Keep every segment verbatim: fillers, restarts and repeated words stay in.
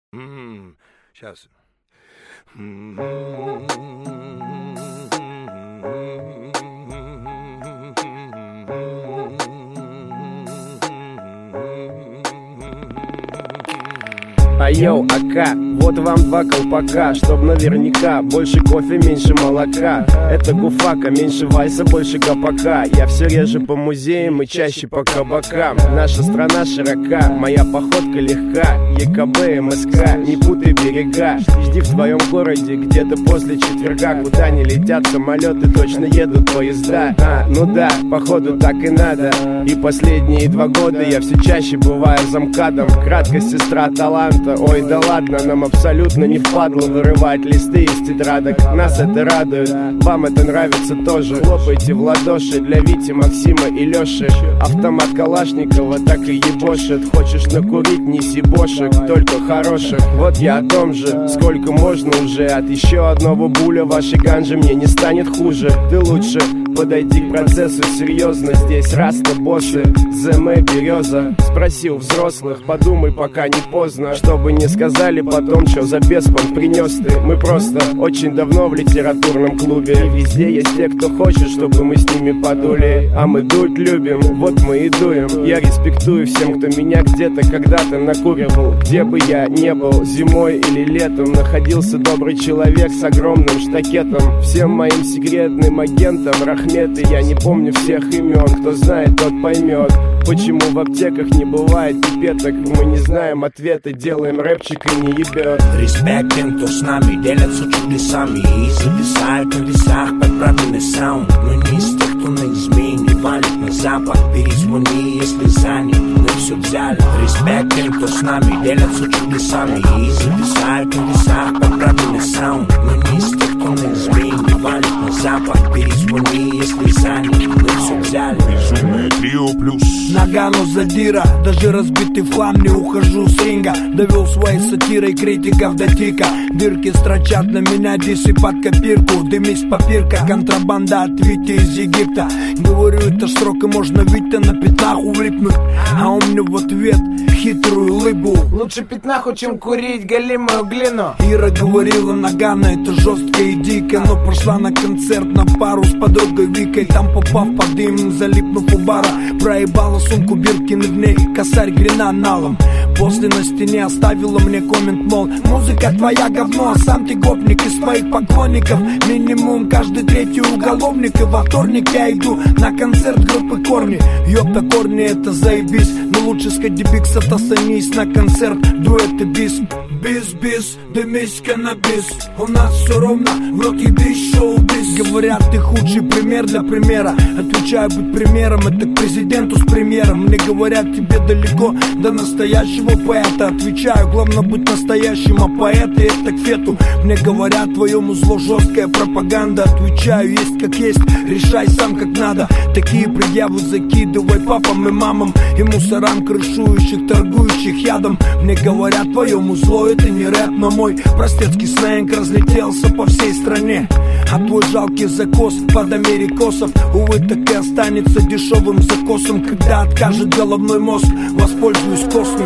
М-м, сейчас. Айоу, АК, вот вам два колпака, чтоб наверняка больше кофе, меньше молока. Это гуфака, меньше вальса, больше гопака. Я все реже по музеям и чаще по кабакам. Наша страна широка, моя походка легка. ЕКБ, МСК, не путай берега. Жди в твоем городе где-то после четверга. Куда не летят самолеты, точно едут поезда. А, ну да, походу так и надо. И последние два года я все чаще бываю замкадом. Краткость сестра таланта. Ой, да ладно, нам абсолютно не впадло вырывать листы из тетрадок. Нас это радует, вам это нравится тоже. Хлопайте в ладоши для Вити, Максима и Лёши. Автомат Калашникова так и ебошит. Хочешь накурить, неси бошек, только хороших. Вот я о том же, сколько можно уже. От еще одного буля вашей ганжи мне не станет хуже. Ты лучше подойди к процессу серьезно. Здесь раста боссы, ЗМ береза. Спроси у взрослых, подумай, пока не поздно. Чтобы не сказали потом, что за беспон принес ты. Мы просто очень давно в литературном клубе. И везде есть те, кто хочет, чтобы мы с ними подули. А мы дуть любим, вот мы и дуем. Я респектую всем, кто меня где-то когда-то накуривал. Где бы я не был, зимой или летом, находился добрый человек с огромным штакетом. Всем моим секретным агентам рахметы. Я не помню всех имен, кто знает, тот поймет. Почему в аптеках не бывает пипеток? Мы не знаем ответа, делаем рэпчик и не ебет. Респект тем, кто с нами делятся чудесами и зависают на весах под правильный саунд. Мы не из тех, кто на измене валит на запад. Перезвони, если занят, мы все взяли. Респект тем, кто с нами делятся чудесами и зависают на весах под правильный саунд. Мы не из тех, кто на измене валит на запад. Перезвони, если занят, мы все взяли. Безумное трио плюс Нагану задира, даже разбитый в хлам не ухожу с ринга. Довел своей сатирой критиков до тика. Дырки строчат на меня дисы под копирку. Дымись попирка, контрабанда от Вити из Египта. Говорю, это строк и можно Витя на пятнаху влипнуть. А он мне в ответ хитрую улыбу. Лучше пятнаху, чем курить галимую глину. Ира говорила, Нагана, это жестко и дико. Но пошла на концерт на пару с подругой Викой. Там попав под дым, залипнув у бара, проебала сумку Биркин, в ней косарь гренаналом. После на стене оставила мне коммент, мол, музыка твоя говно, а сам ты гопник из своих поклонников. Минимум каждый третий уголовник. И во вторник я иду на концерт группы Корни. Ёпта, Корни, это заебись. Но лучше сходи бикс, отостанись на концерт дуэт и бис. Бис-бис, дымись каннабис. У нас все ровно, в рот ебись, шоу-биз. Говорят, ты худший пример для примера. Отвечаю, быть примером, это к президенту с премьером. Мне говорят, тебе далеко до настоящего поэта. Отвечаю, главное быть настоящим, а поэты это к фету. Мне говорят, твоему зло жесткая пропаганда. Отвечаю, есть как есть, решай сам как надо. Такие предъявы закидывай папам и мамам и мусорам, крышующих, торгующих ядом. Мне говорят, твоему зло это не рэп, но мой простецкий сленг разлетелся по всей стране. А твой жалкий закос под америкосов, увы, так и останется дешевым закосом. Когда откажет головной мозг, воспользуюсь космом.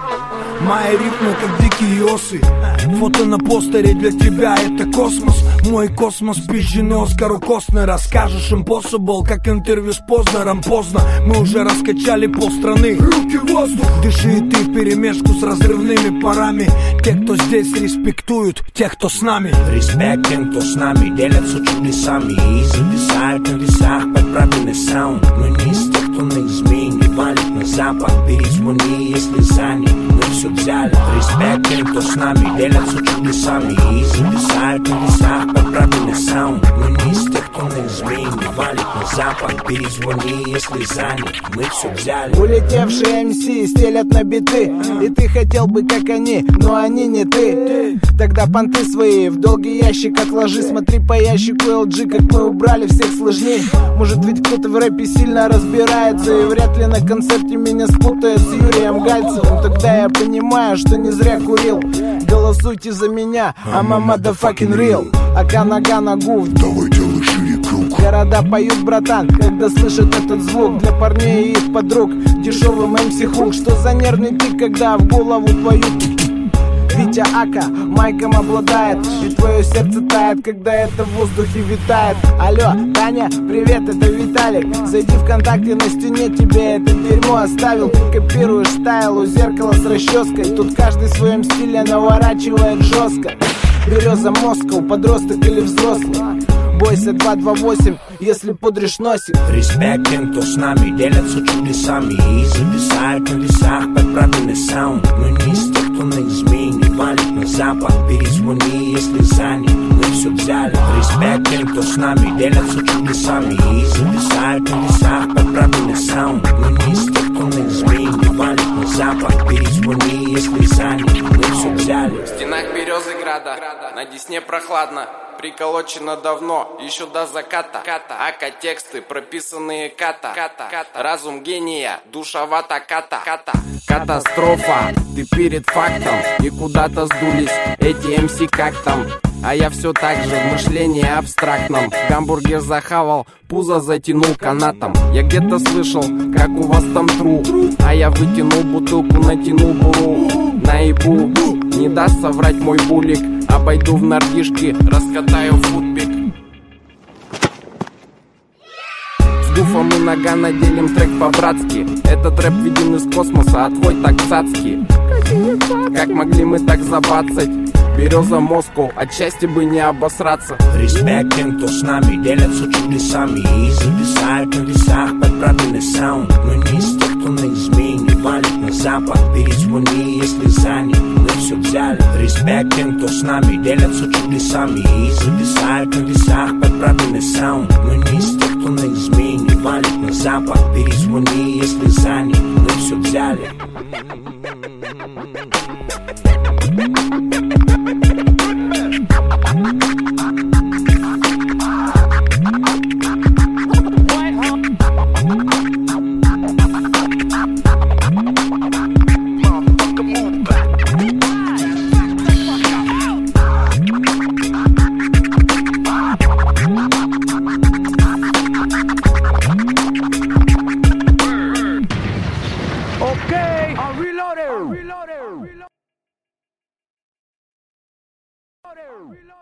Мои рифмы как дикие осы. Фото на постере для тебя это космос. Мой космос пизженый Оскару Костнер. Расскажешь impossible, как интервью с Познером. Поздно, мы уже раскачали полстраны. Руки в воздух. Дыши и ты вперемешку с разрывными парами. Те, кто здесь респектуют, тех, кто с нами. Респект тем, кто с нами делятся чудесами и зависают на весах под правильный саунд. Мы не из тех, кто на измене валит на запад. Перезвони, если занят, мы все взяли. Респект тем, кто с нами делятся чудесами и зависают на весах под правильный саунд. Мы не из тех, кто на измене валит на запад. Перезвони, если занят, мы все взяли. Улетевшие эм си стелят на биты, и ты хотел бы как они, но они не ты. Тогда понты свои в долгий ящик отложи. Смотри по ящику эл джи, как мы убрали всех сложней. Может ведь кто-то в рэпе сильно разбирается, и вряд ли на концерте меня спутает с Юрием Гальцевым. Тогда я понимаю, что не зря курил. Голосуйте за меня, I'm a motherfucking real. Ака нога ногу, давай делай шире круг. Города поют, братан, когда слышат этот звук. Для парней и их подруг дешевым эм си хук. Что за нервный тик, когда в голову твою Витя Ака майком обладает, и твое сердце тает, когда это в воздухе витает. Алло, Таня, привет, это Виталик. Зайди ВКонтакте, на стене тебе это дерьмо оставил. Ты копируешь стайл у зеркала с расческой. Тут каждый в своем стиле наворачивает жестко. Береза Москва, подросток или взрослый. Бойся два два восемь, если пудришь носик. Респект тем, кто с нами делятся чудесами и зависают на весах под правильный саунд. Мы не из тех, кто на измене валит на запад. Перезвони, если занят, мы все взяли. Респект тем, кто с нами делятся чудесами и зависают на весах под правильный саунд. Мы не из тех, кто на измене валит на запад. Перезвони, если занят, мы все взяли. В стенах Березыграда, на Десне прохладно. Приколочено давно, еще до заката. Ака тексты, прописанные ката. Разум гения, душевата ката. Катастрофа, ты перед фактом. И куда-то сдулись эти эм си как там. А я все так же в мышлении абстрактном. Гамбургер захавал, пузо затянул канатом. Я где-то слышал, как у вас там тру. А я вытянул бутылку, натянул буру. Наебу, не даст соврать мой булик. Обойду в нордишки, раскатаю футбик. С гуфом и Нагано делим трек по-братски. Этот рэп виден из космоса, а твой так цацкий. Как могли мы так забацать? Береза Москва, от счастья бы не обосраться. Респект тем, кто с нами делятся чудесами и зависают на весах под правильный саунд. Мы не из тех, кто на измене валит на запад. Перезвони, если занят, мы все взяли. Респект тем, кто с нами делятся чудесами и зависают на весах под правильный саунд. Мы не из тех, кто на измене валит на запад. Перезвони, если занят, мы все взяли. Okay, I'm reloaded. I'm reloaded. Reloaded. Reloaded.